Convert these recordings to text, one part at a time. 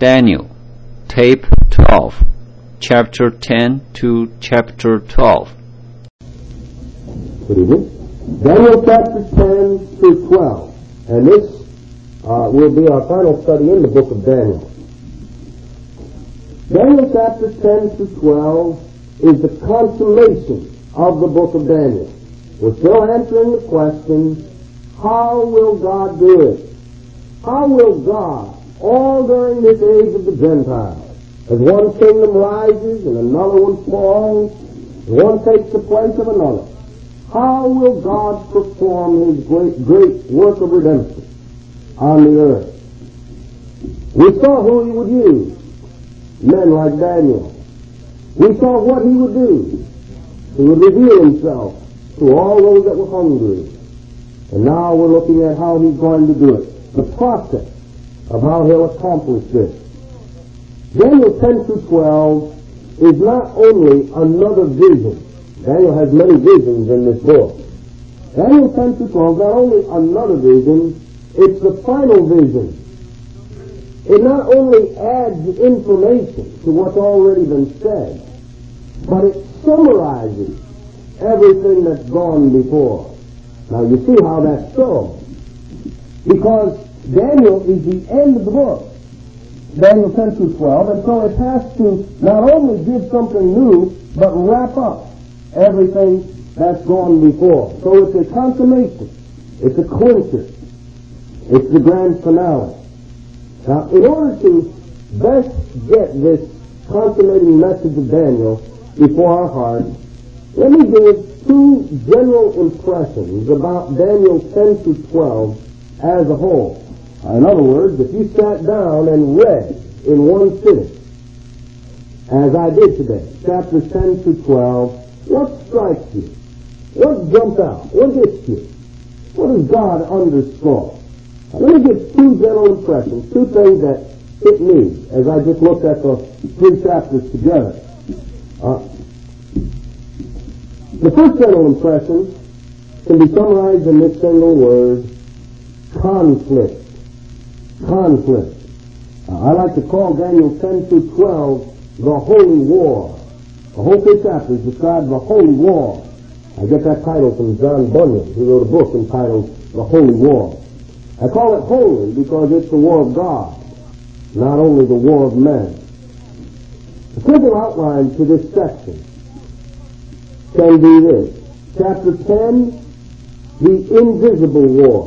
Daniel, Tape 12, Chapter 10 to Chapter 12. Good evening. Daniel chapter 10 through 12. And this will be our final study in the book of Daniel. Daniel chapter 10 through 12 is the consummation of the book of Daniel. We're still answering the question, how will God do it? How will God, all during this age of the Gentiles, as one kingdom rises and another one falls, and one takes the place of another, how will God perform His great work of redemption on the earth? We saw who He would use, men like Daniel. We saw what He would do. He would reveal Himself to all those that were hungry. And now we're looking at how He's going to do it, the process of how He'll accomplish this. Daniel 10 through 12 is not only another vision. Daniel has many visions in this book. Daniel 10 through 12 is not only another vision, it's the final vision. It not only adds information to what's already been said, but it summarizes everything that's gone before. Now you see how that's so. Because Daniel is the end of the book, Daniel 10 through 12, and so it has to not only give something new, but wrap up everything that's gone before. So it's a consummation. It's a clincher. It's the grand finale. Now, in order to best get this consummating message of Daniel before our hearts, let me give two general impressions about Daniel 10 through 12 as a whole. In other words, if you sat down and read in one sitting, as I did today, chapters 10 through 12, what strikes you? What jumped out? What hits you? What does God underscore? Now, let me give two general impressions, two things that hit me as I just looked at the three chapters together. The first general impression can be summarized in this single word, conflict. Conflict. I like to call Daniel 10 through 12 the Holy War. The whole three chapters describe the Holy War. I get that title from John Bunyan, who wrote a book entitled The Holy War. I call it holy because it's the war of God, not only the war of men. The simple outline to this section can be this. Chapter 10, the invisible war.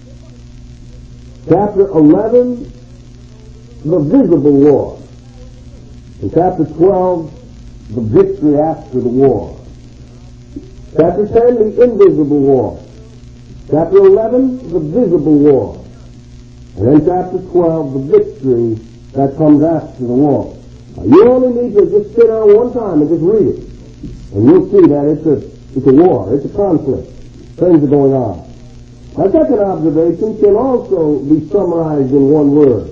Chapter 11, the visible war. And chapter 12, the victory after the war. Chapter 10, the invisible war. Chapter 11, the visible war. And then chapter 12, the victory that comes after the war. Now, you only need to just sit down one time and just read it. And you'll see that it's a war, it's a conflict. Things are going on. My second observation can also be summarized in one word.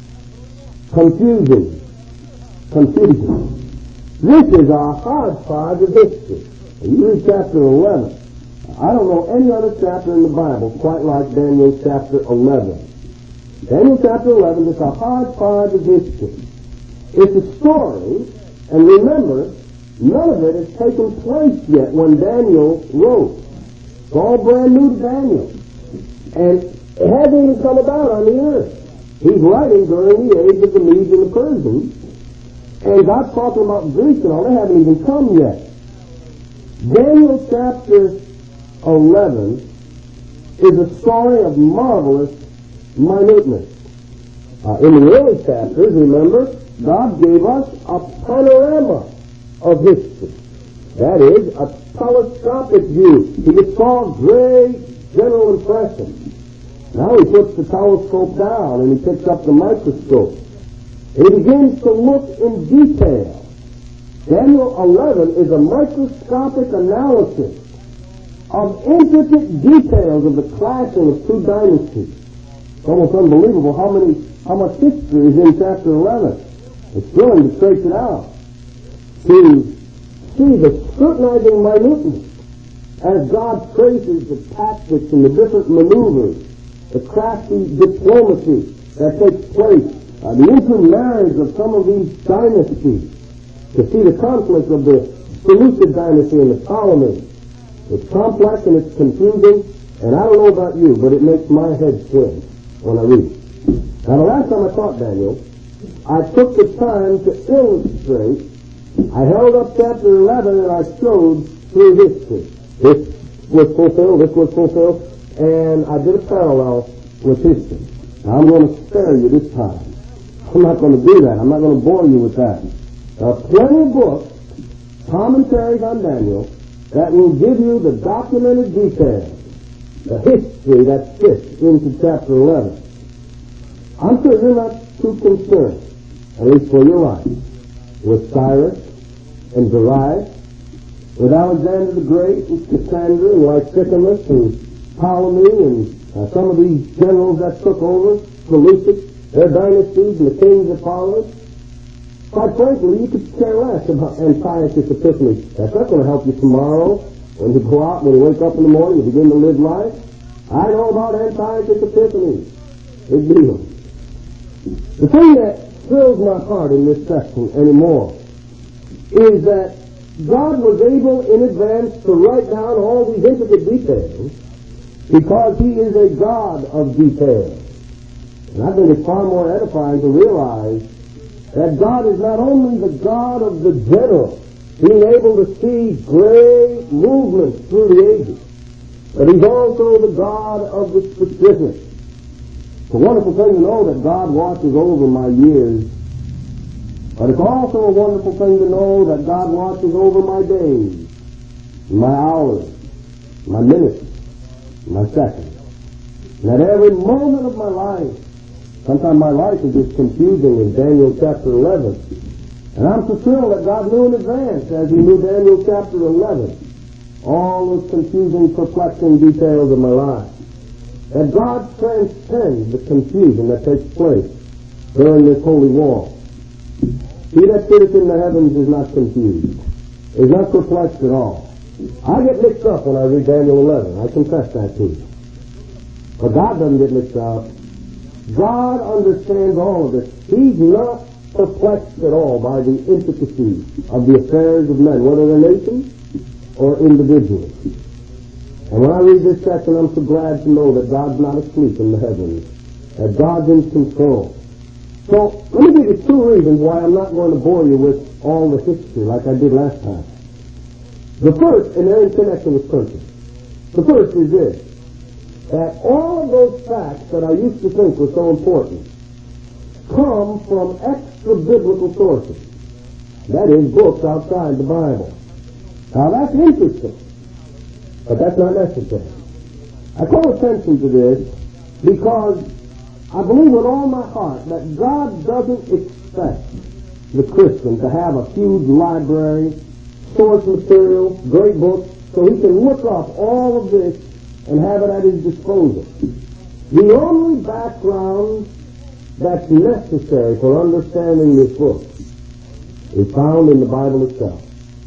Confusion. Confusion. This is a hodgepodge of history. You read chapter 11. I don't know any other chapter in the Bible quite like Daniel chapter 11. Daniel chapter 11 is a hodgepodge of history. It's a story, and remember, none of it has taken place yet when Daniel wrote. It's all brand new to Daniel. And it hasn't even come about on the earth. He's writing during the age of the Medes and the Persians, and God's talking about Greece and all. They haven't even come yet. Daniel chapter 11 is a story of marvelous minuteness. In the early chapters, remember, God gave us a panorama of history. That is, a telescopic view. He could saw great general impressions. Now he puts the telescope down and he picks up the microscope. And he begins to look in detail. Daniel 11 is a microscopic analysis of intricate details of the clashing of two dynasties. It's almost unbelievable how much history is in chapter 11. It's thrilling to trace it out. To see the scrutinizing minuteness as God traces the tactics and the different maneuvers, the crafty diplomacy that takes place the intermarriage of some of these dynasties, to see the conflict of the Seleucid dynasty and the Ptolemies. It's complex and it's confusing, and I don't know about you, but it makes my head swim when I read it. Now, the last time I taught Daniel, I took the time to illustrate. I held up chapter 11 and I showed through history. This was fulfilled, and I did a parallel with history. Now, I'm going to spare you this time. I'm not going to do that. I'm not going to bore you with that. There are plenty of books, commentaries on Daniel, that will give you the documented details, the history that fits into chapter 11. I'm sure you're not too concerned, at least for your life, with Cyrus and Darius, with Alexander the Great and Cassandra and Lysicamus and Ptolemy and some of these generals that took over, Seleucid, their dynasties and the kings that followed. Quite frankly, you could care less about Antiochus Epiphanes. That's not going to help you tomorrow when you go out, when you wake up in the morning and begin to live life. I know about Antiochus Epiphanes. Big deal. The thing that thrills my heart in this section anymore is that God was able in advance to write down all these intricate details because He is a God of details. And I think it's far more edifying to realize that God is not only the God of the general, being able to see great movements through the ages, but He's also the God of the specific. It's a wonderful thing to know that God watches over my years, but it's also a wonderful thing to know that God watches over my days, my hours, my minutes, my seconds. And at every moment of my life, sometimes my life is just confusing in Daniel chapter 11. And I'm so thrilled that God knew in advance, as He knew Daniel chapter 11, all those confusing, perplexing details of my life. That God transcends the confusion that takes place during this holy war. He that sitteth in the heavens is not confused, is not perplexed at all. I get mixed up when I read Daniel 11. I confess that to you. But God doesn't get mixed up. God understands all of this. He's not perplexed at all by the intricacies of the affairs of men, whether they're nations or individuals. And when I read this section, I'm so glad to know that God's not asleep in the heavens, that God's in control. So, let me give you two reasons why I'm not going to bore you with all the history like I did last time. The first, and they're in connection with principles. The first is this, that all of those facts that I used to think were so important come from extra-biblical sources. That is, books outside the Bible. Now, that's interesting, but that's not necessary. I call attention to this because I believe with all my heart that God doesn't expect the Christian to have a huge library, source material, great books, so he can look up all of this and have it at his disposal. The only background that's necessary for understanding this book is found in the Bible itself.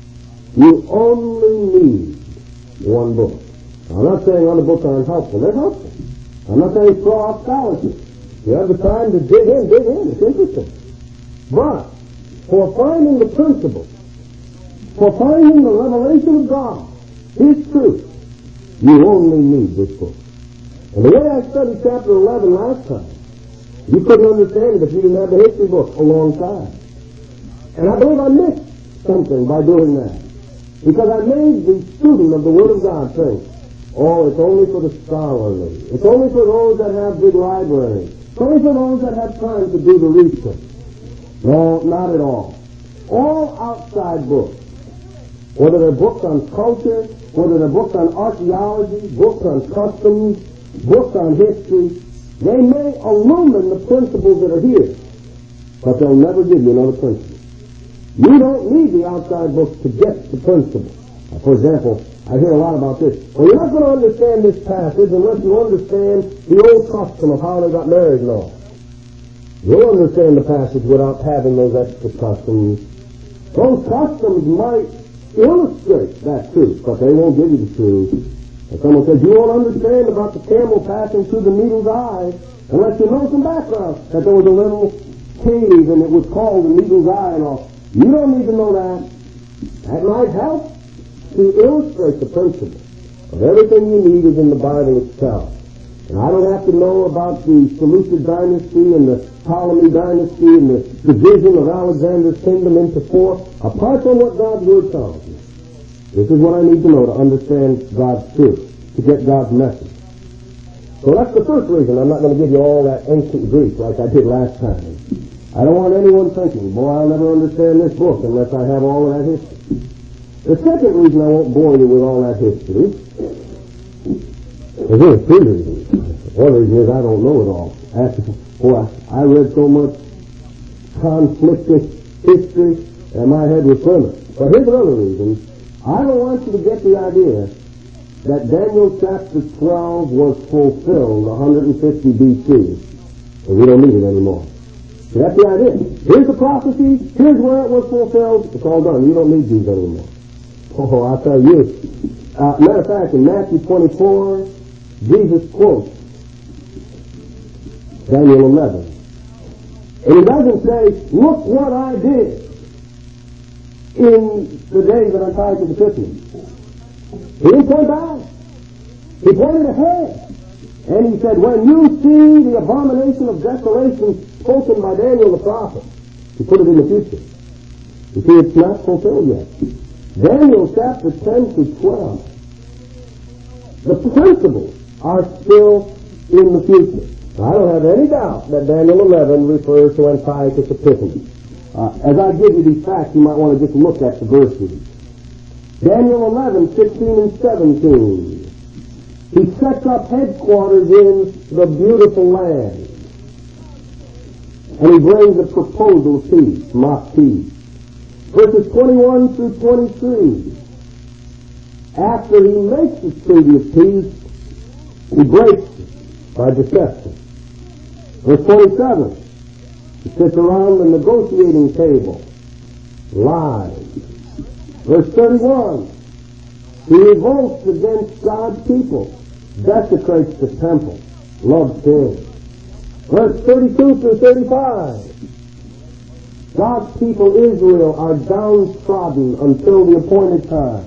You only need one book. Now, I'm not saying other books aren't helpful. They're helpful. I'm not saying throw off scholarship. You have the time to dig in. It's interesting. But for finding the principle, for finding the revelation of God, His truth, you only need this book. And the way I studied chapter 11 last time, you couldn't understand it if you didn't have the history book alongside. And I believe I missed something by doing that. Because I made the student of the Word of God think, oh, it's only for the scholarly. It's only for those that have big libraries. It's only for those that have time to do the research. No, not at all. All outside books, whether they're books on culture, whether they're books on archaeology, books on customs, books on history, they may illumine the principles that are here, but they'll never give you another principle. You don't need the outside books to get the principle. Now, for example, I hear a lot about this. Well, you're not going to understand this passage unless you understand the old custom of how they got married and all. You'll understand the passage without having those extra customs. Those customs might illustrate that truth, but they won't give you the truth. And someone says, you won't understand about the camel passing through the needle's eye unless you know some background, that there was a little cave and it was called the Needle's Eye and all. You don't need to know that. That might help to illustrate the principle of everything you need is in the Bible itself. And I don't have to know about the Seleucid dynasty and the Ptolemy dynasty and the division of Alexander's kingdom into four, apart from what God's Word tells me. This is what I need to know to understand God's truth, to get God's message. So that's the first reason I'm not going to give you all that ancient Greek like I did last time. I don't want anyone thinking, boy, I'll never understand this book unless I have all of that history. The second reason I won't bore you with all that history, there's really three reasons. One reason is I don't know it all. Boy, I read so much conflicting history and my head was swimming. But here's another reason. I don't want you to get the idea that Daniel chapter 12 was fulfilled 150 B.C. and we don't need it anymore. See, that's the idea. Here's the prophecy. Here's where it was fulfilled. It's all done. You don't need these anymore. Oh, I'll tell you. Matter of fact, in Matthew 24, Jesus quotes Daniel 11. And he doesn't say, look what I did in the day that Antiochus Epiphanes. He didn't point back. He pointed ahead. And he said, when you see the abomination of desolation spoken by Daniel the prophet, he put it in the future. You see, it's not fulfilled yet. Daniel chapter 10 to 12. The principles are still in the future. I don't have any doubt that Daniel 11 refers to Antiochus Epiphanes. As I give you these facts, you might want to just look at the verses. Daniel 11, 16 and 17. He sets up headquarters in the beautiful land. And he brings a proposal of peace, mock peace. Verses 21 through 23. After he makes this treaty of peace, he breaks it by deception. Verse 27. He sits around the negotiating table, lies. Verse 31. He revolts against God's people, desecrates the temple, loves sin. Verse 32 through 35. God's people Israel are downtrodden until the appointed time.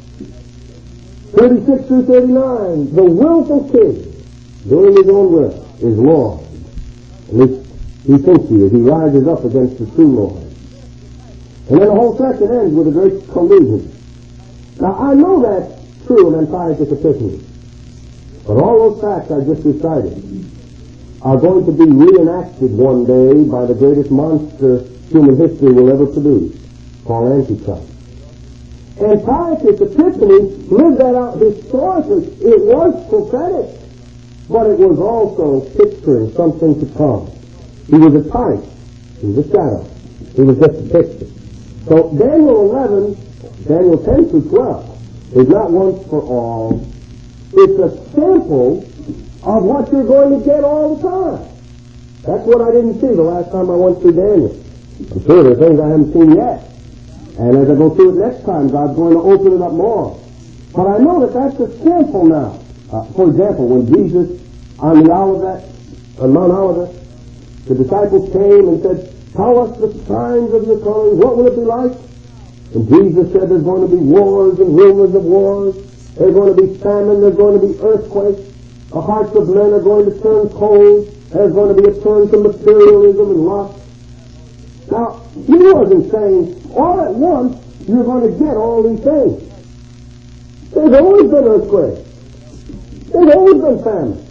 36 through 39. The willful king, doing his own will, is Lord. At least he thinks he is. He rises up against the true Lord. And then the whole section ends with a great collision. Now, I know that's true in Antiochus Epiphanes. But all those facts I just recited are going to be reenacted one day by the greatest monster human history will ever produce, called Antichrist. Antiochus Epiphanes lived that out historically. It was prophetic, but it was also picturing something to come. He was a type. He was a shadow. He was just a picture. So Daniel 11, Daniel 10 through 12 is not once for all. It's a sample of what you're going to get all the time. That's what I didn't see the last time I went through Daniel. I'm sure there are things I haven't seen yet. And as I go through it next time, God's going to open it up more. But I know that that's a sample now. For example, when Jesus on the Olivet, on Mount Olivet, the disciples came and said, tell us the signs of your coming. What will it be like? And Jesus said there's going to be wars and rumors of wars. There's going to be famine. There's going to be earthquakes. The hearts of men are going to turn cold. There's going to be a turn to materialism and lust. Now, he wasn't saying all at once you're going to get all these things. There's always been earthquakes. There's always been famine.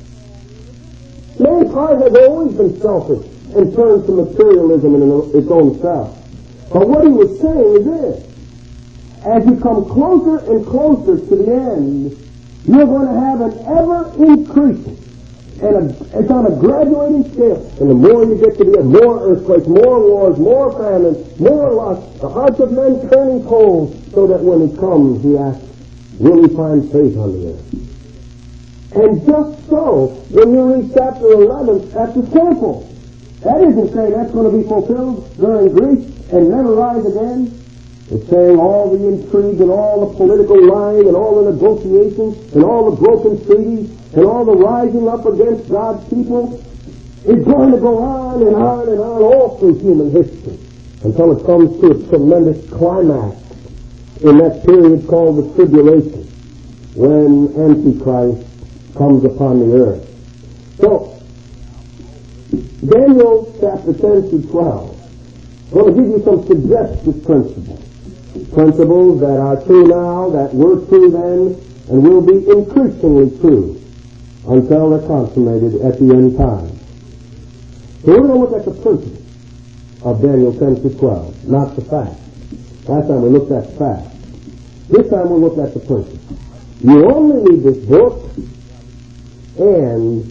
Man's heart has always been selfish and turned to materialism in its own self. But what he was saying is this. As you come closer and closer to the end, you're going to have an ever-increasing, and it's on a graduating scale. And the more you get to the end, more earthquakes, more wars, more famine, more lust, the hearts of men turning cold, so that when he comes, he asks, will he find faith on the earth? And just so, when you read chapter 11, that's a sample. That isn't saying that's going to be fulfilled during Greece and never rise again. It's saying all the intrigue and all the political lying and all the negotiations and all the broken treaties and all the rising up against God's people It's going to go on and on and on all through human history until it comes to a tremendous climax in that period called the tribulation, when Antichrist comes upon the earth. So, Daniel chapter 10 through 12, I'm going to give you some suggestive principles that are true now, that were true then, and will be increasingly true until they're consummated at the end time. So we're going to look at the principles of Daniel 10 through 12, not the facts. Last time we looked at facts. This time we'll look at the principles. You only need this book, and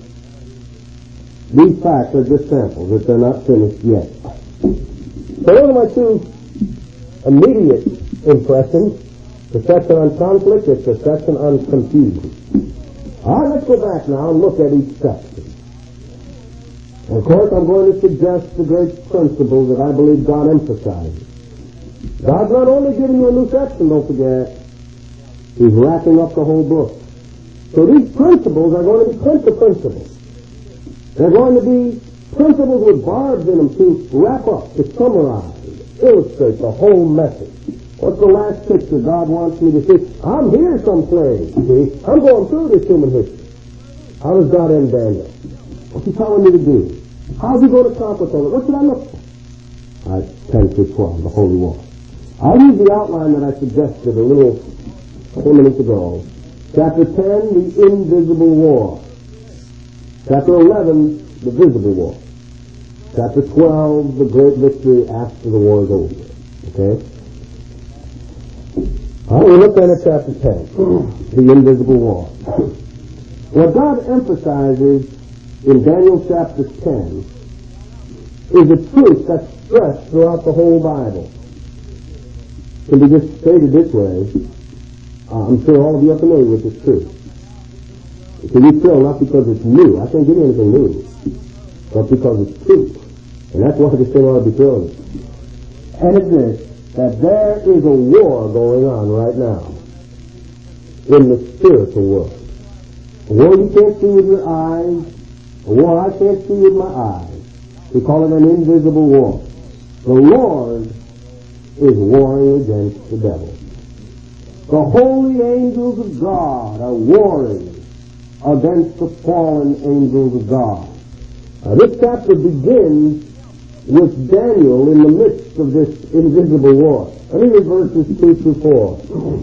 these facts are just samples, that they're not finished yet. So those are my two immediate impressions. The section on conflict, it's the section on confusion. All right, let's go back now and look at each section. And of course, I'm going to suggest the great principles that I believe God emphasizes. God's not only giving you a new section, don't forget, He's wrapping up the whole book. So these principles are going to be principles. They're going to be principles with barbs in them to wrap up, to summarize, illustrate the whole message. What's the last picture God wants me to see? I'm here someplace, see? I'm going through this human history. How does God end Daniel? What's He telling me to do? How's He going to accomplish all that? What should I look for? All right, 10 through 12, the Holy War. I'll use the outline that I suggested a couple minutes ago. Chapter 10, the invisible war. Chapter 11, the visible war. Chapter 12, the great victory after the war is over. Okay? All right, we look then at chapter 10, the invisible war. What God emphasizes in Daniel chapter 10 is a truth that's stressed throughout the whole Bible. It can be just stated this way. I'm sure all of you are familiar with this truth. It can be true not because it's new. I can't give you anything new. But because it's true. And that's why this thing ought to be true. And it's this, that there is a war going on right now in the spiritual world. A war you can't see with your eyes, a war I can't see with my eyes. We call it an invisible war. The Lord is warring against the devil. The holy angels of God are warring against the fallen angels of God. This chapter begins with Daniel in the midst of this invisible war. Let me read verses 2 through 4.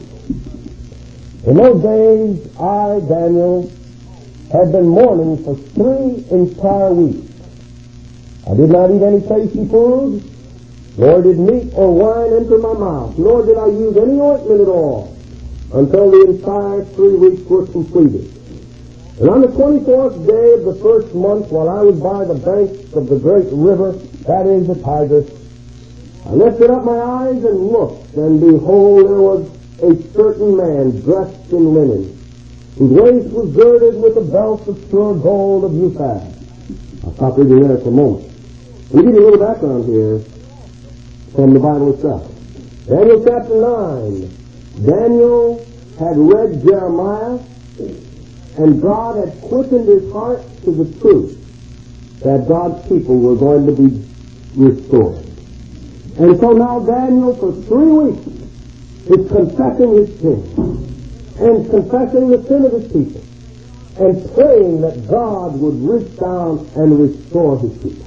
In those days, I, Daniel, had been mourning for 3 entire weeks. I did not eat any tasty food, nor did meat or wine enter my mouth, nor did I use any ointment at all, until the entire 3 weeks were completed. And on the 24th day of the first month, while I was by the banks of the great river, that is the Tigris, I lifted up my eyes and looked, and behold, there was a certain man dressed in linen, whose waist was girded with a belt of pure gold of Uphaz. I'll stop reading there for a moment. Let me give you a little background here from the Bible itself. Daniel chapter 9. Daniel had read Jeremiah, and God had quickened his heart to the truth that God's people were going to be restored. And so now Daniel, for 3 weeks, is confessing his sin, and confessing the sin of his people, and praying that God would reach down and restore his people.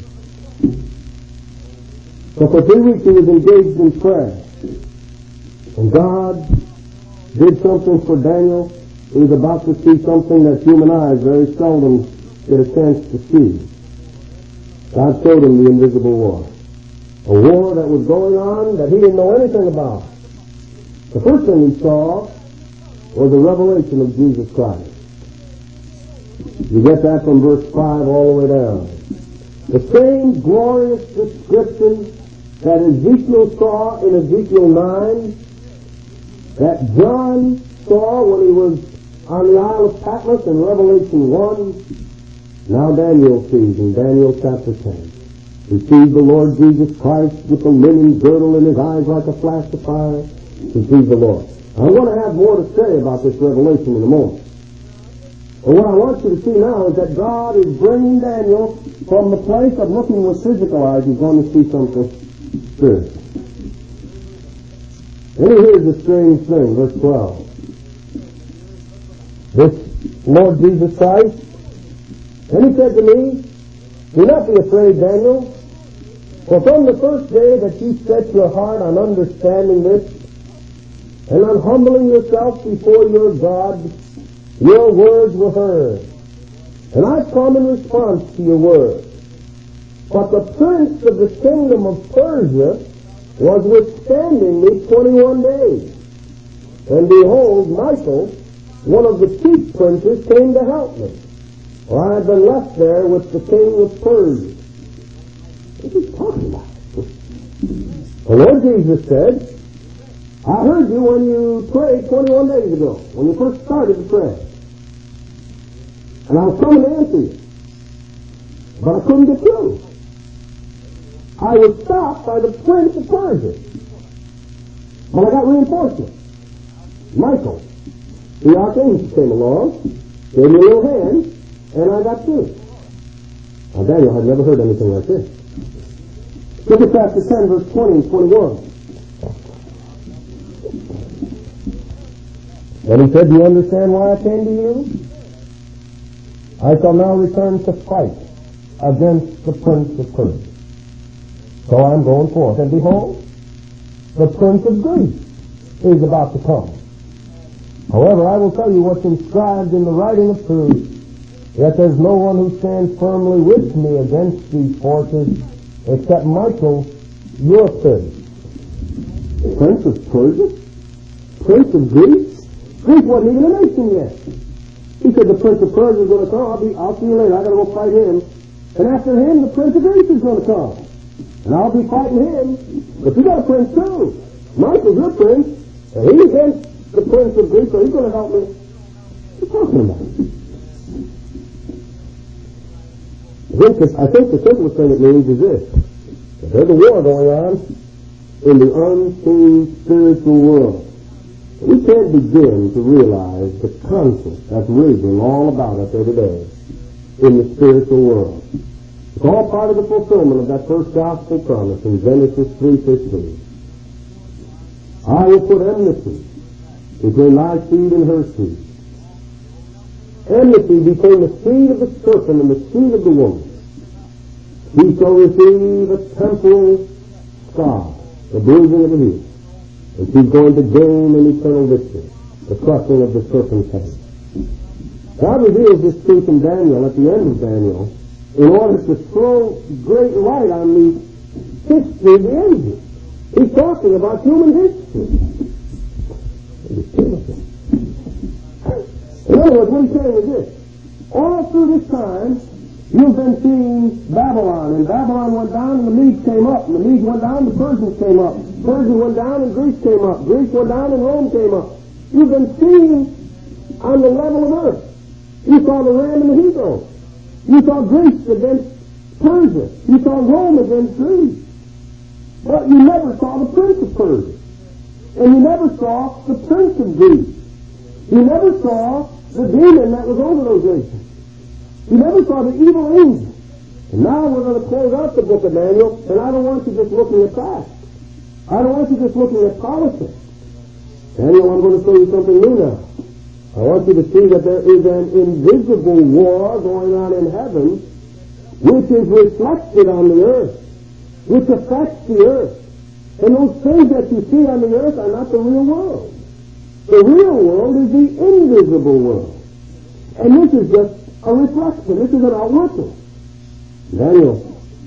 So for 3 weeks he was engaged in prayer. And God did something for Daniel. He was about to see something that human eyes very seldom get a chance to see. God showed him the invisible war. A war that was going on that he didn't know anything about. The first thing he saw was a revelation of Jesus Christ. You get that from verse 5 all the way down. The same glorious description that Ezekiel saw in Ezekiel 9, that John saw when he was on the Isle of Patmos in Revelation 1, now Daniel sees in Daniel chapter 10. He sees the Lord Jesus Christ with the linen girdle in his eyes like a flash of fire. He sees the Lord. I'm going to have more to say about this revelation in a moment. And what I want you to see now is that God is bringing Daniel from the place of looking with physical eyes. He's going to see something spiritual. And here's the strange thing, verse 12. This Lord Jesus Christ, and he said to me, do not be afraid, Daniel, for from the first day that you set your heart on understanding this, and on humbling yourself before your God, your words were heard. And I've come in response to your words. But the prince of the kingdom of Persia was withstanding me 21 days. And behold, Michael, one of the chief princes, came to help me. For I had been left there with the king of Persia. What is he talking about? The Lord Jesus said, I heard you when you prayed 21 days ago, when you first started to pray. And I was coming to answer you. But I couldn't get through. I was stopped by the prince of Persia. But I got reinforcement. Michael, the archangel, came along, gave me a little hand, and I got through. Now Daniel had never heard anything like this. Look at chapter 10, verse 20 and 21. Then he said, do you understand why I came to you? I shall now return to fight against the prince of Persia. So I'm going forth. And behold, the prince of Greece is about to come. However, I will tell you what's inscribed in the writing of truth, that there's no one who stands firmly with me against these forces except Michael, your prince. Prince of Persia? Prince of Greece? Greece wasn't even a nation yet. He said the prince of Persia is going to come. I'll see you later. I got to go fight him. And after him, the prince of Greece is going to come. And I'll be fighting him. But you got a prince too. Michael's your prince. And he's against the prince of Greece, so he's going to help me. What are you talking about? I think the simplest thing it means is this. That there's a war going on in the unseen spiritual world. We can't begin to realize the conflict that's raging all about us every day in the spiritual world. It's all part of the fulfillment of that first gospel promise in Genesis 3:15. I will put enmity between thy seed and her seed. Enmity between the seed of the serpent and the seed of the woman. He shall receive a temporal scar, the bruising of the heel. And she's going to gain an eternal victory, the crushing of the serpent's head. God reveals this truth in Daniel at the end of Daniel in order to throw great light on the history of the ages. He's talking about human history. In other words, what he's saying is this. All through this time, you've been seeing Babylon, and Babylon went down and the Medes came up, and the Medes went down and the Persians came up. Persia went down and Greece came up. Greece went down and Rome came up. You've been seeing on the level of earth. You saw the ram and the he-goat. You saw Greece against Persia. You saw Rome against Greece. But you never saw the prince of Persia. And you never saw the prince of Greece. You never saw the demon that was over those nations. You never saw the evil angel. And now we're going to close out the book of Daniel, and I don't want you just looking at facts. I don't want you just looking at politics. Daniel, I'm going to show you something new now. I want you to see that there is an invisible war going on in heaven which is reflected on the earth, which affects the earth. And those things that you see on the earth are not the real world. The real world is the invisible world. And this is just a reflection. This is an outworking. Daniel,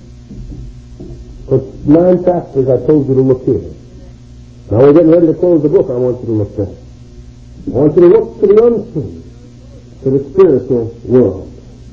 for 9 chapters I told you to look here. Now we're getting ready to close the book. I want you to look there. I want you to look to the unseen, to the spiritual world.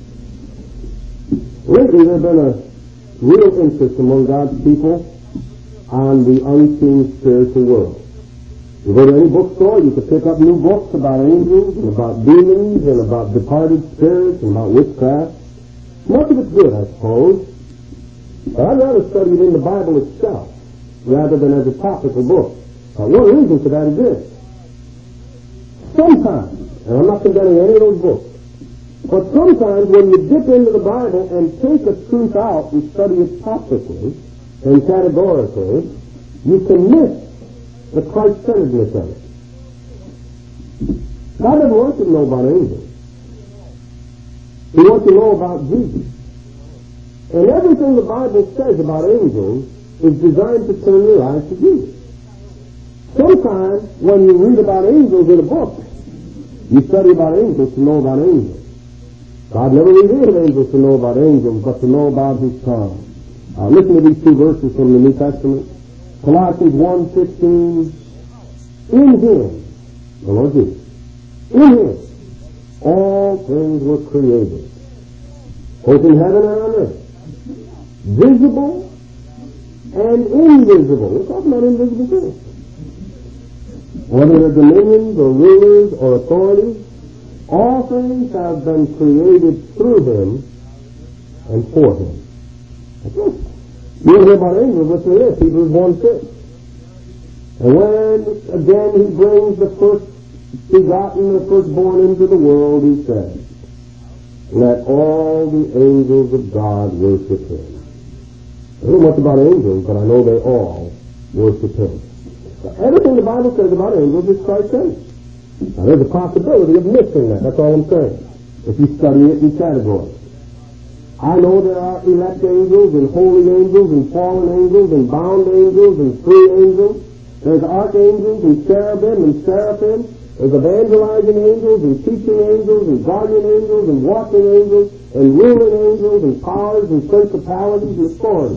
Lately there's been a real interest among God's people on the unseen spiritual world. You go to any bookstore, you can pick up new books about angels and about demons and about departed spirits and about witchcraft. Much of it's good, I suppose. But I'd rather study it in the Bible itself rather than as a topical book. One reason for that is this. Sometimes, and I'm not condemning any of those books, But sometimes when you dip into the Bible and take a truth out and study it topically and categorically, you can miss the Christ-centeredness of it. God doesn't want you to know about angels. He wants you to know about Jesus. And everything the Bible says about angels is designed to turn your eyes to Jesus. Sometimes when you read about angels in a book, you study about angels to know about angels. God never revealed angels to know about angels, but to know about His Son. Listen to these two verses from the New Testament. Colossians 1:16. In Him, the Lord Jesus, in Him, all things were created, both in heaven and on earth, visible and invisible. We're talking about invisible things. Whether they're dominions or rulers or authorities, all things have been created through Him and for Him. That's it. You don't hear about angels, listen to this, Hebrews 1:6. And when, again, He brings the first begotten, the firstborn into the world, He says, let all the angels of God worship Him. I don't know much about angels, but I know they all worship Him. Everything the Bible says about angels is Christ-centered. Now, there's a possibility of missing that. That's all I'm saying. If you study it in categories. I know there are elect angels and holy angels and fallen angels and bound angels and free angels. There's archangels and cherubim and seraphim. There's evangelizing angels and teaching angels and guardian angels and watching angels and ruling angels and powers and principalities and authorities.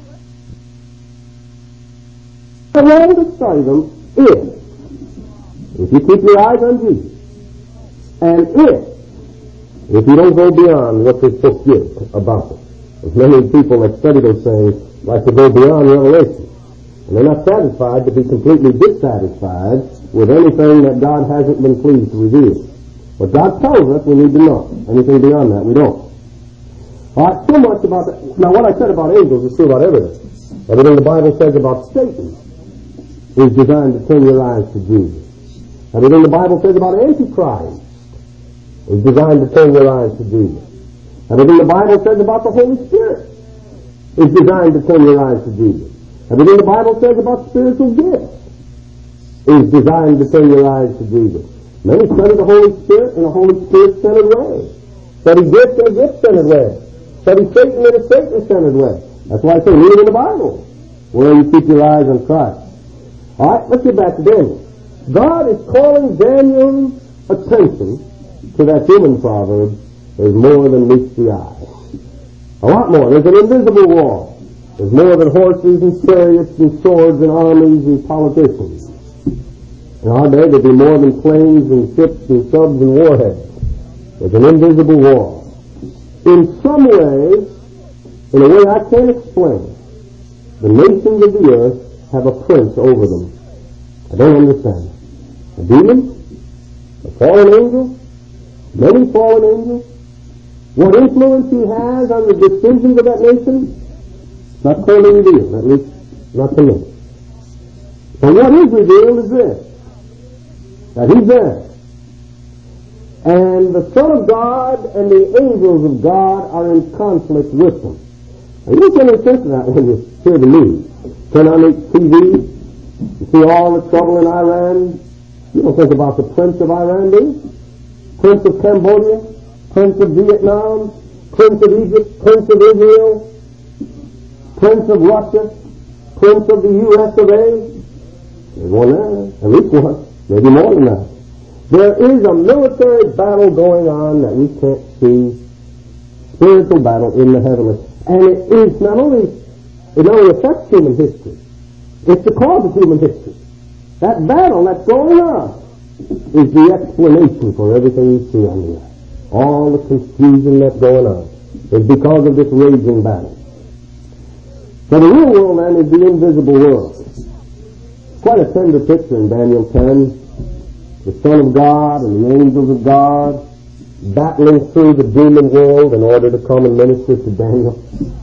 The way to study them is if you keep your eyes on Jesus, and if you don't go beyond what this book gives about it. There's many people that study those things like to go beyond Revelation. And they're not satisfied to be completely dissatisfied with anything that God hasn't been pleased to reveal. What God tells us we need to know. Anything beyond that we don't. All right, so much about that. Now what I said about angels is true about everything. Everything the Bible says about Satan is designed to turn your eyes to Jesus. Everything the Bible says about Antichrist is designed to turn your eyes to Jesus. Everything the Bible says about the Holy Spirit is designed to turn your eyes to Jesus. Everything the Bible says about spiritual gifts is designed to turn your eyes to Jesus. Many study the Holy Spirit in a Holy Spirit-centered way. Study gifts in a gift-centered way. Study Satan in a Satan-centered way. That's why I say read it in the Bible, where you keep your eyes on Christ. All right, let's get back to Daniel. God is calling Daniel's attention to that human proverb, there's more than meets the eye. A lot more. There's an invisible wall. There's more than horses and chariots and swords and armies and politicians. In our day, there'd be more than planes and ships and subs and warheads. There's an invisible wall. In some way, in a way I can't explain, the nations of the earth have a prince over them. I don't understand. A demon? A fallen angel? Many fallen angels? What influence he has on the decisions of that nation? Not clearly revealed, at least not to me. But what is revealed is this, that He's there. And the Son of God and the angels of God are in conflict with them. Now, you don't get any sense of that when you hear the news. Turn on the TV, you see all the trouble in Iran. You don't think about the Prince of Iran, do you? Prince of Cambodia, Prince of Vietnam, Prince of Egypt, Prince of Israel, Prince of Russia, Prince of the US of A. There's one there, at least one, maybe more than that. There is a military battle going on that we can't see, spiritual battle in the heavens. And it not only affects human history, it's the cause of human history. That battle that's going on is the explanation for everything you see on the earth. All the confusion that's going on is because of this raging battle. So the real world, then, is the invisible world. Quite a tender picture in Daniel 10. The Son of God and the angels of God battling through the demon world in order to come and minister to Daniel.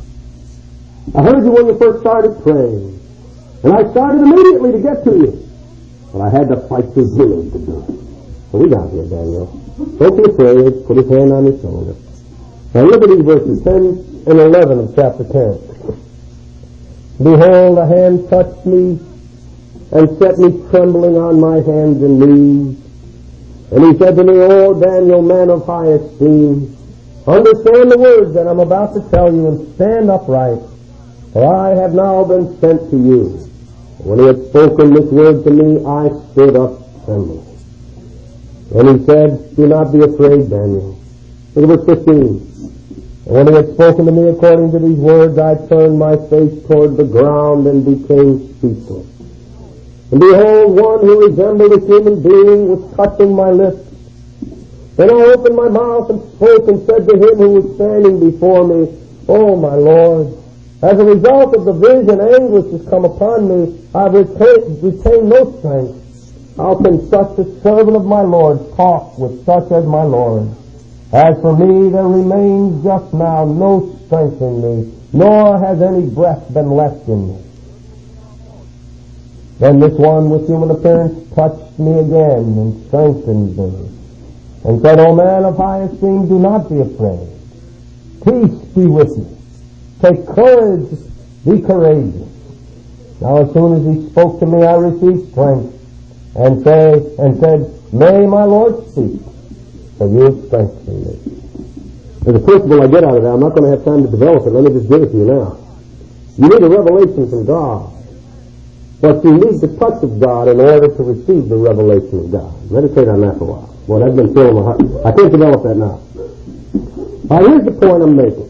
I heard you when you first started praying, and I started immediately to get to you. But I had to fight through demons to do it. So we got here, Daniel. Don't be afraid. Put his hand on his shoulder. Now look at these verses 10 and 11 of chapter 10. Behold, a hand touched me and set me trembling on my hands and knees. And he said to me, O Daniel, man of high esteem, understand the words that I'm about to tell you and stand upright, for I have now been sent to you. When he had spoken this word to me, I stood up trembling. And he said, do not be afraid, Daniel. Look at verse 15. And when he had spoken to me according to these words, I turned my face toward the ground and became speechless. And behold, one who resembled a human being was touching my lips. Then I opened my mouth and spoke and said to him who was standing before me, O my Lord, as a result of the vision, anguish has come upon me. I have retained no strength. How can such a servant of my Lord talk with such as my Lord? As for me, there remains just now no strength in me, nor has any breath been left in me. Then this one with human appearance touched me again and strengthened me, and said, O man of high esteem, do not be afraid. Peace be with you. Take courage, be courageous. Now as soon as he spoke to me, I received strength, and said, May my Lord speak, for you have strengthened me. There's a principle I get out of that. I'm not going to have time to develop it. Let me just give it to you now. You need a revelation from God. But you need the touch of God in order to receive the revelation of God. Meditate on that for a while. Well, that's been filling my heart. I can't develop that now. Here's the point I'm making.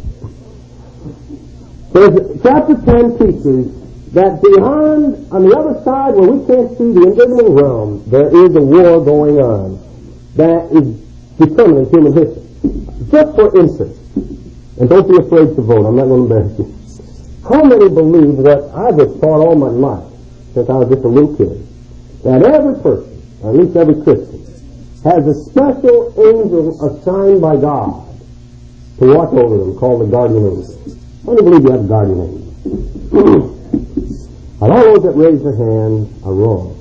Chapter 10 teaches that behind, on the other side, where we can't see the invisible realm, there is a war going on that is determining human history. Just for instance, and don't be afraid to vote, I'm not going to embarrass you. How many believe what I've been taught all my life, since I was just a little kid, that every person, or at least every Christian, has a special angel assigned by God to watch over them, called the guardian angel? How many believe you have a guardian angel? And all those that raise their hand are wrong.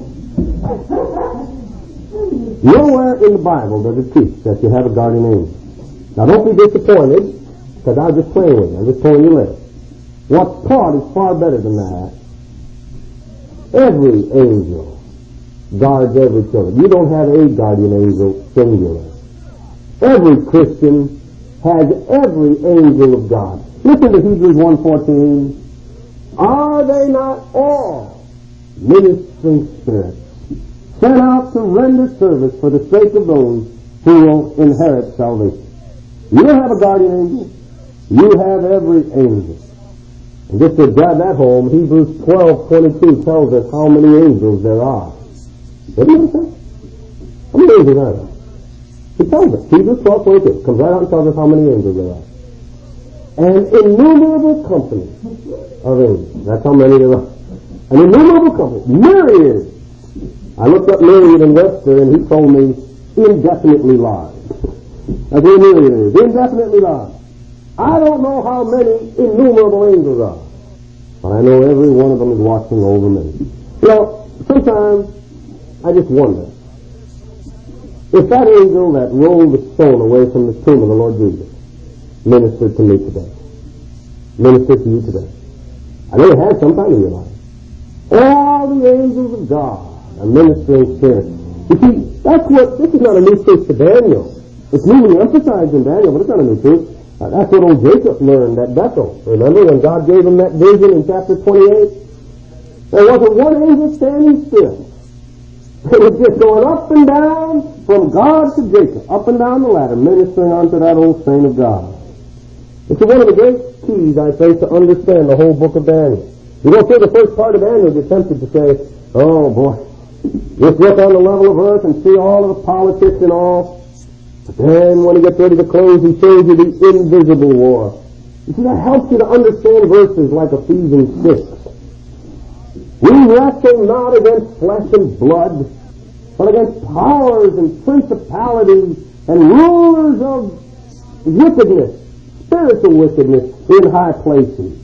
Nowhere in the Bible does it teach that you have a guardian angel. Now don't be disappointed, because I was just playing with you. I'm just telling you later. What's taught is far better than that. Every angel guards every child. You don't have a guardian angel, singular. Every Christian has every angel of God. Listen to Hebrews 1:14. Are they not all ministering spirits sent out to render service for the sake of those who will inherit salvation? You don't have a guardian angel. You have every angel. And just to drive that home, Hebrews 12:22 tells us how many angels there are. What do you say? How many angels are there? He tells us. Hebrews 12:22 comes right out and tells us how many angels there are. An innumerable company of angels. That's how many there are. An innumerable company. Myriad. I looked up myriad in Webster and he told me indefinitely large. That's what a myriad is. Indefinitely large. I don't know how many innumerable angels are, but I know every one of them is watching over me. You know, sometimes I just wonder if that angel that rolled the stone away from the tomb of the Lord Jesus ministered to me today, ministered to you today. I know it has sometime in your life. All the angels of God are ministering spirits. You see, this is not a new truth to Daniel. It's newly emphasized in Daniel, but it's not a new truth. That's what old Jacob learned at Bethel. Remember when God gave him that vision in chapter 28? There wasn't one angel standing still. It was just going up and down from God to Jacob, up and down the ladder, ministering unto that old saint of God. It's one of the great keys, I think, to understand the whole book of Daniel. You go through the first part of Daniel, you're tempted to say, oh boy, just look on the level of earth and see all of the politics and all. But then when he gets ready to close, he shows you the invisible war. You see, that helps you to understand verses like Ephesians 6. We wrestle not against flesh and blood, but against powers and principalities and rulers of wickedness, spiritual wickedness in high places.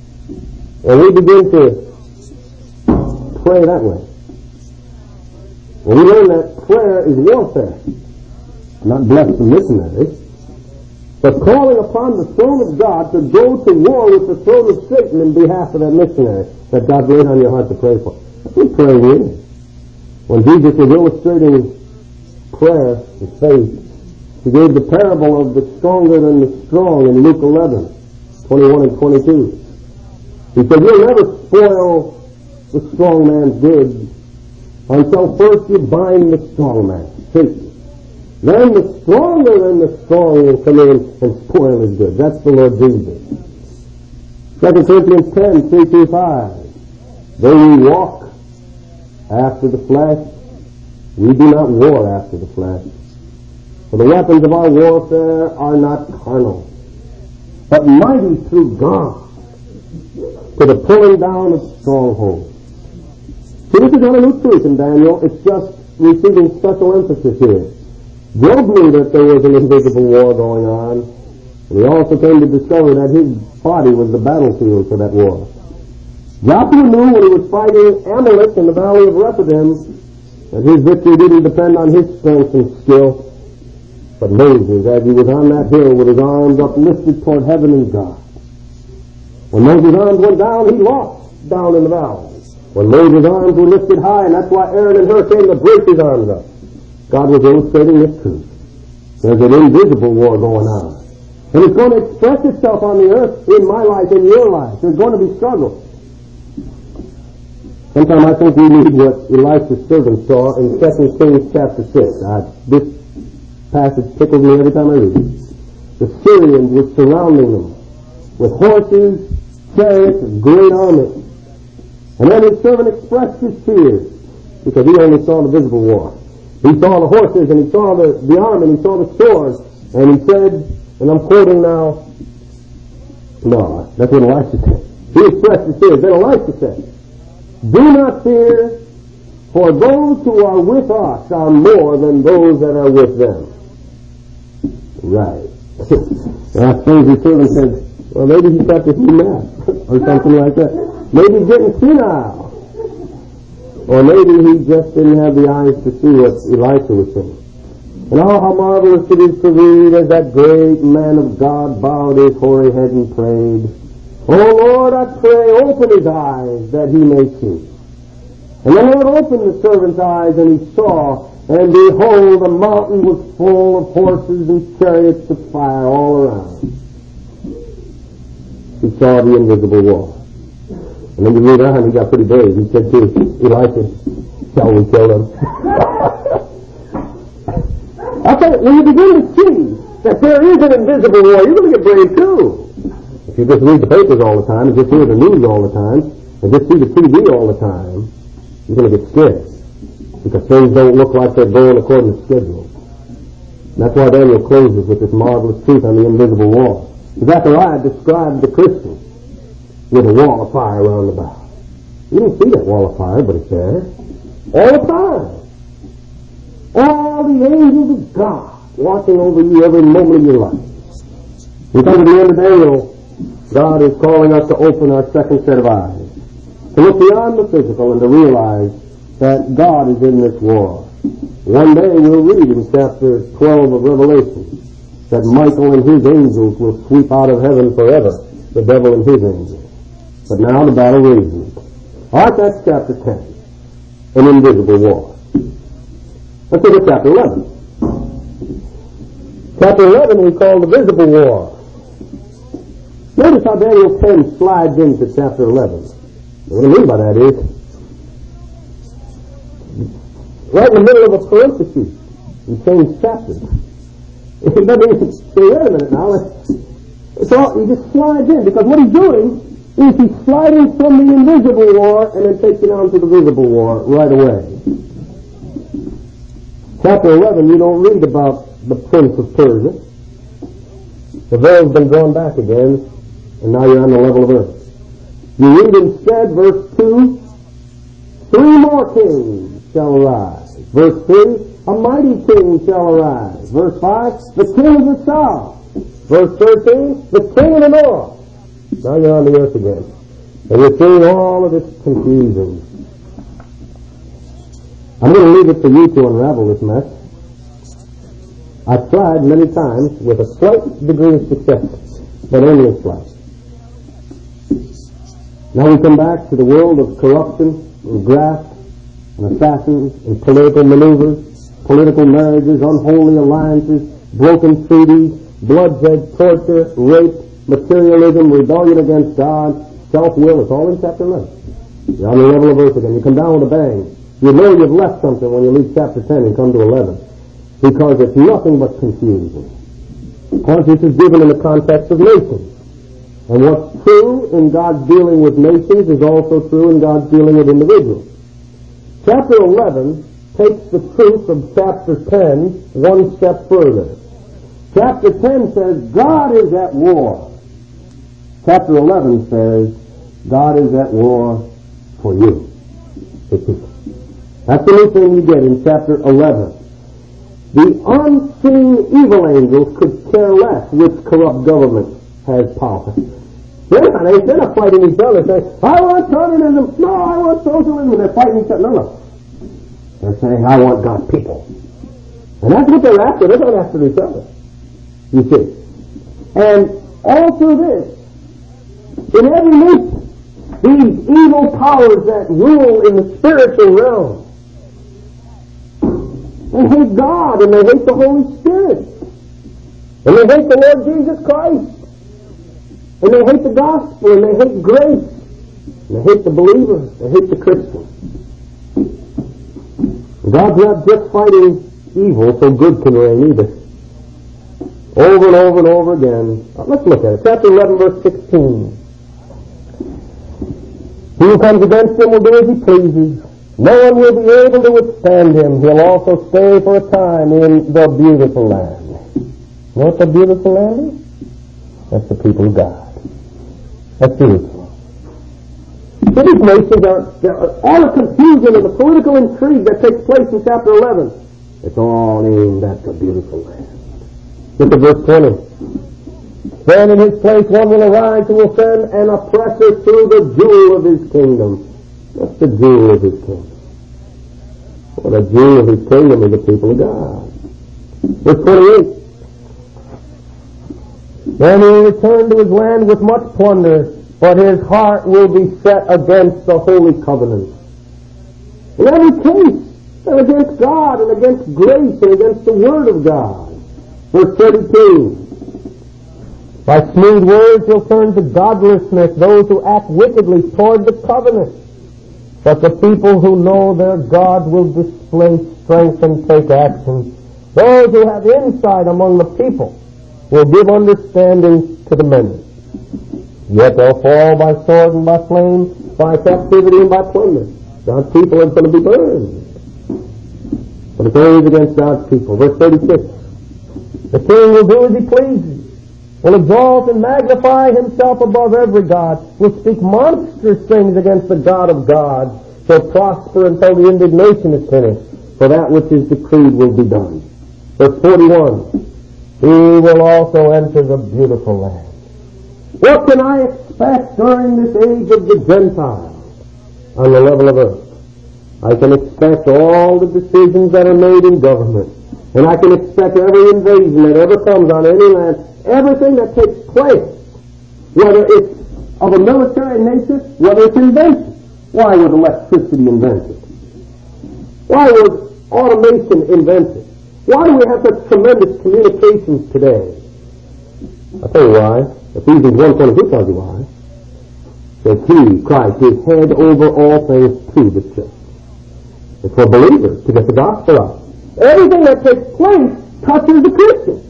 And we begin to pray that way. Well, we learn that prayer is warfare. Not blessed missionaries, but calling upon the throne of God to go to war with the throne of Satan in behalf of that missionary that God laid on your heart to pray for. That's what praying is. When Jesus was illustrating prayer and faith, he gave the parable of the stronger than the strong in Luke 11, 21 and 22. He said, you'll never spoil the strong man's goods until first you bind the strong man, Satan. Then the stronger than the strong will come in and spoil his goods. That's the Lord Jesus. 2 Corinthians 10, 3 through 5. Though we walk after the flesh, we do not war after the flesh. For the weapons of our warfare are not carnal, but mighty through God to the pulling down of strongholds. See, this is not a new truth in Daniel. It's just receiving special emphasis here. Job knew that there was an invisible war going on, and he also came to discover that his body was the battlefield for that war. Joshua knew when he was fighting Amalek in the valley of Rephidim that his victory didn't depend on his strength and skill, but Moses, as he was on that hill with his arms uplifted toward heaven and God. When Moses' arms went down, he lost down in the valley. When Moses' arms were lifted high, and that's why Aaron and Hur came to break his arms up, God was illustrating this truth. There's an invisible war going on. And it's going to express itself on the earth in my life, in your life. There's going to be struggle. Sometimes I think we need what Elisha's servant saw in 2 Kings chapter 6. This passage tickles me every time I read it. The Syrians were surrounding them with horses, chariots, and great army. And then his servant expressed his fears because he only saw the visible war. He saw the horses, and he saw the army, and he saw the swords, and he said, and I'm quoting now, no, that's what Elisha said. He expressed his fears. Then Elisha said, do not fear, for those who are with us are more than those that are with them. Right. I suppose his servant said, well, maybe he thought that he mad, or something like that. Maybe he's getting senile. Or maybe he just didn't have the eyes to see what Elisha was saying. And oh, how marvelous it is to read as that great man of God bowed his hoary head and prayed, oh Lord, I pray, open his eyes that he may see. And the Lord opened the servant's eyes, and he saw, and behold, the mountain was full of horses and chariots of fire all around. He saw the invisible war. And then you read on, he got pretty brave. He said to Elisha, shall we kill them? I tell you, when you begin to see that there is an invisible war, you're going to get brave too. If you just read the papers all the time, and just hear the news all the time, and just see the TV all the time, you're going to get scared. Because things don't look like they're going according to schedule. And that's why Daniel closes with this marvelous truth on the invisible war. Zechariah described the Christian with a wall of fire around the bow. You don't see that wall of fire, but it's there. All the time. All the angels of God watching over you every moment of your life. We come to the end of Daniel. God is calling us to open our second set of eyes. To look beyond the physical and to realize that God is in this war. One day we'll read in chapter 12 of Revelation that Michael and his angels will sweep out of heaven forever, the devil and his angels. But now the battle rages. All right, that's chapter 10. An invisible war. Let's look at chapter 11. Chapter 11 we call the visible war. Notice how Daniel 10 slides into chapter 11. What I mean by that is, right in the middle of a parenthesis in same chapter. It doesn't even say, wait a minute now. So he just slides in, because what he's doing is he's sliding from the invisible war and then takes you down to the visible war right away. Chapter 11, you don't read about the prince of Persia. The veil's been drawn back again, and now you're on the level of earth. You read instead, verse 2, 3 more kings shall arise. Verse 3, a mighty king shall arise. Verse 5, the king of the south. Verse 13, the king of the north. Now you're on the earth again. And you're seeing all of this confusion. I'm going to leave it for you to unravel this mess. I've tried many times with a slight degree of success, but only a slight. Now we come back to the world of corruption and graft and assassins and political maneuvers, political marriages, unholy alliances, broken treaties, bloodshed, torture, rape, materialism, rebellion against God, self-will. It's all in chapter 11. You're on the level of earth again. You come down with a bang. You know you've left something when you leave chapter 10 and come to 11, because it's nothing but confusion. Of course, this is given in the context of nations. And what's true in God's dealing with nations is also true in God's dealing with individuals. Chapter 11 takes the truth of chapter 10 one step further. Chapter 10 says, God is at war. Chapter 11 says, God is at war for you. That's the new thing you get in chapter 11. The unseen evil angels could care less which corrupt government has power. They're not fighting each other saying, I want communism, no, I want socialism, and they're fighting each other. No. They're saying, I want God's people. And that's what they're after. They're not after each other. You see. And all through this, in every nation, these evil powers that rule in the spiritual realm, they hate God, and they hate the Holy Spirit. And they hate the Lord Jesus Christ. And they hate the gospel, and they hate grace. And they hate the believer. They hate the Christian. God's not just fighting evil so good can reign either. Over and over and over again. Let's look at it. Chapter 11, verse 16. He who comes against him will do as he pleases. No one will be able to withstand him. He'll also stay for a time in the beautiful land. You know what the beautiful land is? That's the people of God. That's beautiful. So these nations are all the confusion and the political intrigue that takes place in chapter 11. It's all aimed at the beautiful land. Look at verse 20. Then in his place one will arise who will send an oppressor through the jewel of his kingdom. What's the jewel of his kingdom? Well, the jewel of his kingdom is the people of God. Verse 28. Then he will return to his land with much plunder, but his heart will be set against the holy covenant. In every case, and against God, and against grace, and against the word of God. Verse 32. By smooth words he'll turn to godlessness those who act wickedly toward the covenant. But the people who know their God will display strength and take action. Those who have insight among the people will give understanding to the many. Yet they'll fall by sword and by flame, by captivity and by plunder. God's people are going to be burned. But it's always against God's people. Verse 36. The king will do as he pleases, will exalt and magnify himself above every god, will speak monstrous things against the God of gods, shall prosper until the indignation is finished, for that which is decreed will be done. Verse 41. He will also enter the beautiful land. What can I expect during this age of the Gentiles on the level of earth? I can expect all the decisions that are made in government. And I can expect every invasion that ever comes on any land, everything that takes place, whether it's of a military nature, whether it's invented. Why was electricity invented? Why was automation invented? Why do we have such tremendous communications today? I'll tell you why. Ephesians 1:22 tells you why. That he, Christ, is head over all things to the church. It's for believers to get the gospel out. Everything that takes place touches the Christian.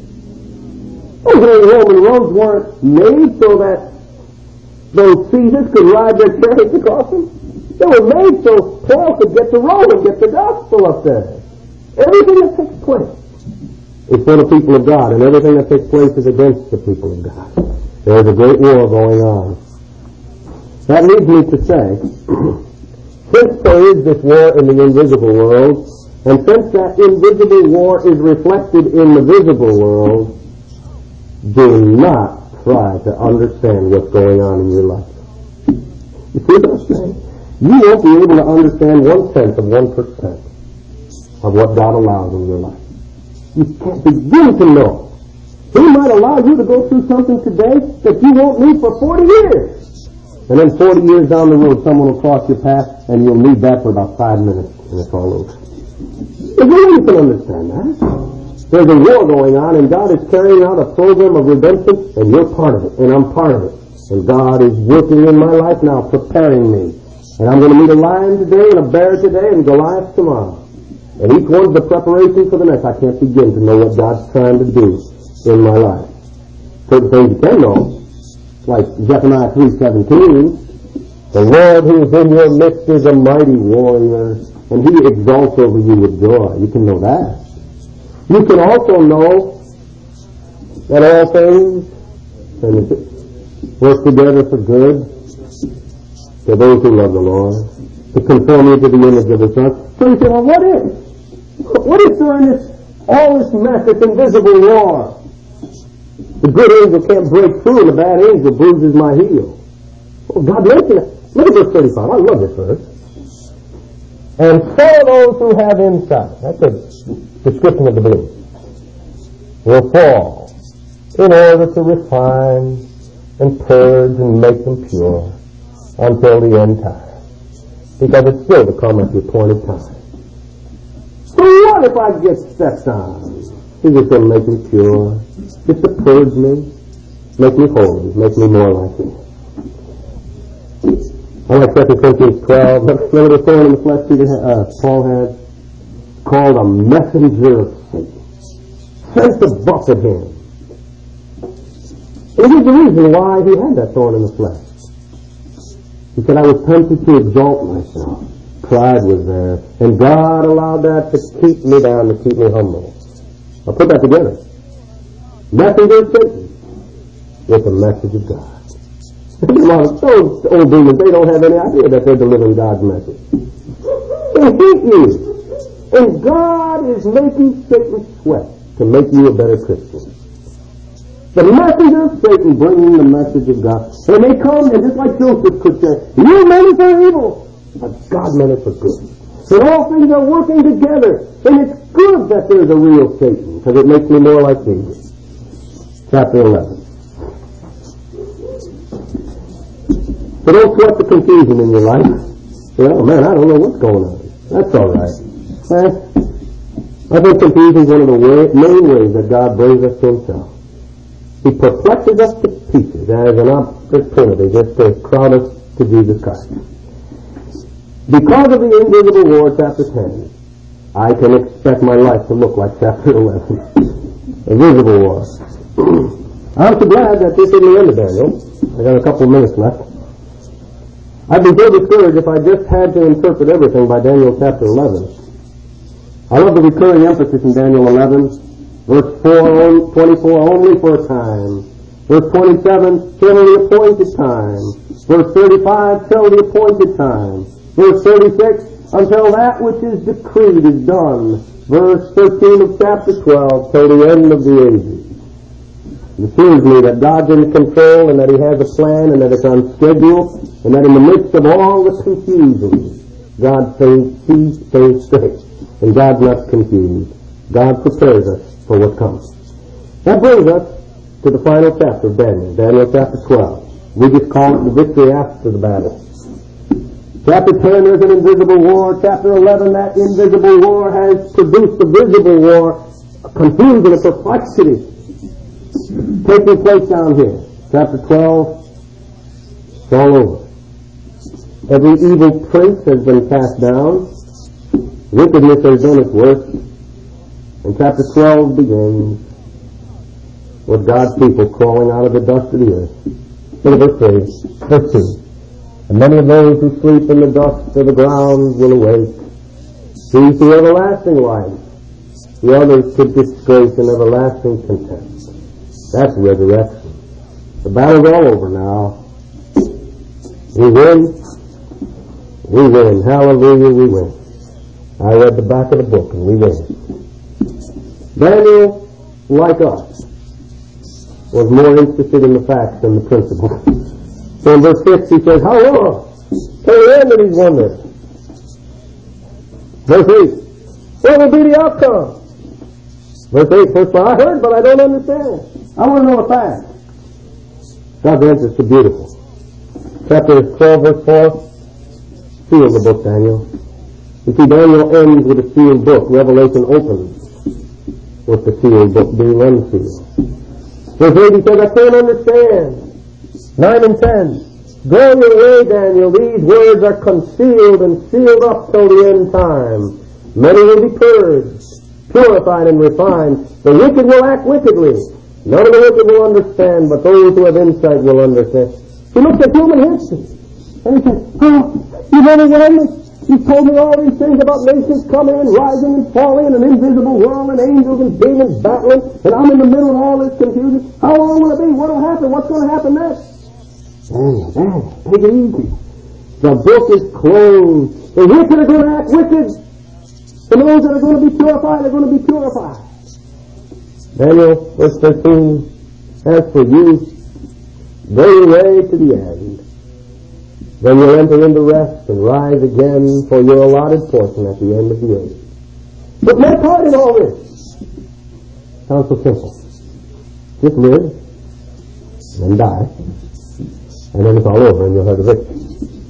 Those Roman roads weren't made so that those Caesars could ride their chariots across them. They were made so Paul could get to Rome and get the gospel up there. Everything that takes place is for the people of God, and everything that takes place is against the people of God. There is a great war going on. That leads me to say, since there is this war in the invisible world, and since that invisible war is reflected in the visible world, do not try to understand what's going on in your life. You see what I'm saying? You won't be able to understand 1/10 of 1%. of what God allows in your life. You can't begin to know. He might allow you to go through something today that you won't need for 40 years. And then 40 years down the road, someone will cross your path and you'll need that for about 5 minutes and it's all over. There's no way you can understand that. There's a war going on and God is carrying out a program of redemption and you're part of it and I'm part of it. And God is working in my life now, preparing me. And I'm going to meet a lion today and a bear today and Goliath tomorrow. And each one's the preparation for the next. I can't begin to know what God's trying to do in my life. Certain things you can know, like Zephaniah 3:17, the Lord who is in your midst is a mighty warrior, and He exalts over you with joy. You can know that. You can also know that all things work together for good to those who love the Lord, to conform you to the image of His Son. So you say, well, what is during all this mess, this invisible war? The good angel can't break through and the bad angel bruises my heel. Well, God mentioned it. Look at verse 35. I love this verse. And so those who have insight, that's a description of the believer, will fall in order to refine and purge and make them pure until the end time. Because it's still to come at the appointed time. So what if I get stepped on? He's just going to make me pure, just to purge me, make me holy, make me more like Him. I like 2 Corinthians 12. Remember the thorn in the flesh Paul had? Called a messenger of Satan. Sent to buffet him. And here's the reason why he had that thorn in the flesh. He said, I was tempted to exalt myself. Pride was there. And God allowed that to keep me down, to keep me humble. I'll put that together. Messenger of Satan with the message of God. Those old demons, they don't have any idea that they're delivering God's message. They hate you. And God is making Satan sweat to make you a better Christian. The messenger of Satan bringing the message of God. And they come, and just like Joseph could say, you meant it for evil, but God meant it for good. And all things are working together. And it's good that there's a real Satan, because it makes me more like Jesus. Chapter 11. So don't sweat the confusion in your life. Say, oh man, I don't know what's going on. That's all right. I think confusion is one of the main ways that God brings us to Himself. He perplexes us to pieces as an opportunity just to crowd us to Jesus Christ. Because of the invisible war, chapter 10, I can expect my life to look like chapter 11. Invisible war. I'm so glad that this isn't the end of Daniel. I got a couple of minutes left. I'd be so discouraged if I just had to interpret everything by Daniel chapter 11. I love the recurring emphasis in Daniel 11. Verse 24, only for a time. Verse 27, till the appointed time. Verse 35, till the appointed time. Verse 36, until that which is decreed is done. Verse 13 of chapter 12, till the end of the ages. It assures me that God's in control and that He has a plan and that it's on schedule and that in the midst of all the confusion, God stays straight and God's not confused. God prepares us for what comes. That brings us to the final chapter of Daniel, Daniel chapter 12. We just call it the victory after the battle. Chapter 10, there's an invisible war. Chapter 11, that invisible war has produced a visible war, a confusion, a perplexity taking place down here. Chapter 12, it's all over. Every evil prince has been cast down. Wickedness has done its work. And chapter 12 begins with God's people crawling out of the dust of the earth. Look at verse 2. And many of those who sleep in the dust of the ground will awake. These to everlasting life. The others to disgrace and everlasting contempt. That's resurrection. The battle's all over now. We win. We win. Hallelujah, we win. I read the back of the book and we win. Daniel, like us, was more interested in the facts than the principle. So in verse 6 he says, how long? Till the end of these wonders. Verse 8. What will be the outcome? Verse 8, first one, I heard, but I don't understand. I want to know a fact. God's answer is so beautiful. Chapter 12, verse 4, seal the book, Daniel. You see, Daniel ends with a sealed book. Revelation opens with the sealed book being unsealed. Verse 8, he says, I can't understand. 9 and 10, go your way, Daniel. These words are concealed and sealed up till the end time. Many will be purged, purified and refined. The wicked will act wickedly. None of the wicked will understand, but those who have insight will understand. He looks at human history, and he says, you've overwhelmed me. You've told me all these things about nations coming and rising and falling and an invisible world and angels and demons battling, and I'm in the middle of all this confusion. How long will it be? What will happen? What's going to happen next? Daniel, take it easy. The book is closed. The wicked are going to act wicked. And those that are going to be purified are going to be purified. Daniel, verse 13, as for you, go your way to the end. Then you'll enter into rest and rise again for your allotted portion at the end of the age. But my part in all this sounds so simple. Just live, and then die, and then it's all over and you'll have the victory.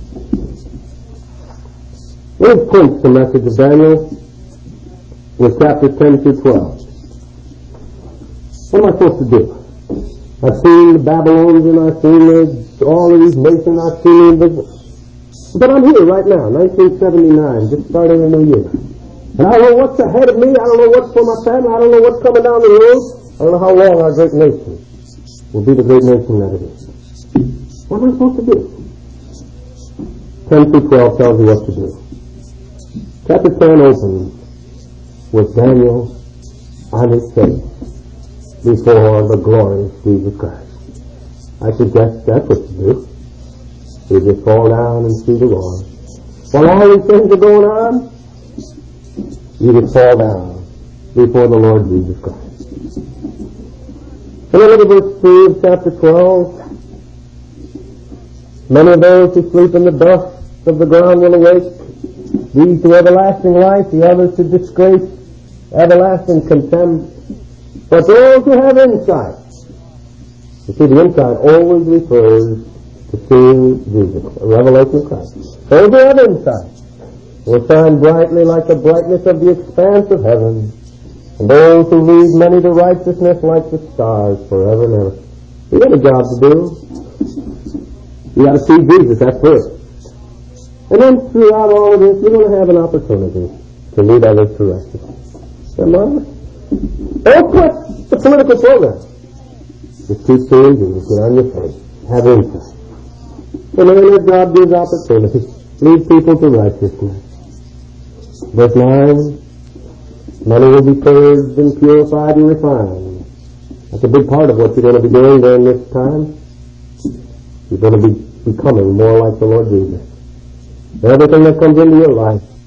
Let's clinch the message of Daniel with chapters 10 through 12. What am I supposed to do? I've seen the Babylonians and I've seen all of these nations, I've seen them. But I'm here right now, 1979, just starting a new year. And I don't know what's ahead of me, I don't know what's for my family, I don't know what's coming down the road, I don't know how long our great nation will be the great nation that it is. What am I supposed to do? 10 through 12 tells you what to do. Chapter 10 opens with Daniel on his face before the glorious Jesus Christ. I suggest that's what you do. You just fall down and see the Lord. While all these things are going on, you just fall down before the Lord Jesus Christ. And then look at verse 3 of chapter 12. Many of those who sleep in the dust of the ground will awake, these to everlasting life, the others to disgrace, everlasting contempt. But those who have insight, you see, the insight always refers to seeing Jesus, a revelation of Christ. Those who have insight will shine brightly like the brightness of the expanse of heaven, and those who lead many to righteousness like the stars forever and ever. You got a job to do. You got to see Jesus, that's first. And then throughout all of this, you're going to have an opportunity to lead others to righteousness. Remember? Don't quit the political program. Just keep seeing Jesus, get on your face, have insight. And then let God gives opportunity, lead people to righteousness. Verse 9, many will be purged and purified and refined. That's a big part of what you're going to be doing during this time. You're going to be becoming more like the Lord Jesus. Everything that comes into your life